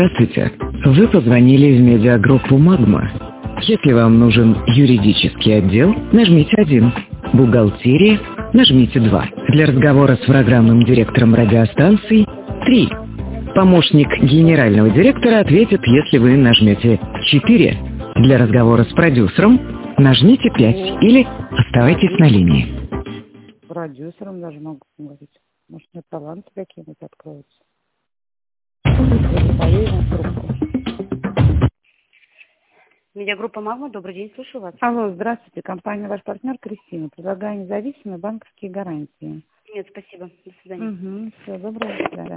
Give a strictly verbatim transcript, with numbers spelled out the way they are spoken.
Здравствуйте. Вы позвонили в медиагруппу «Магма». Если вам нужен юридический отдел, нажмите один. Бухгалтерия, нажмите два. Для разговора с программным директором радиостанции – три. Помощник генерального директора ответит, если вы нажмете четыре. Для разговора с продюсером нажмите пять или оставайтесь на линии. Продюсером даже могу говорить. Может, у меня таланты какие-нибудь откроются. Медиагруппа «Магма», добрый день, слушаю вас. Алло, здравствуйте. Компания «Ваш партнер» Кристина. Предлагаю независимые банковские гарантии. Нет, спасибо. До свидания. Угу. Все, доброго дня.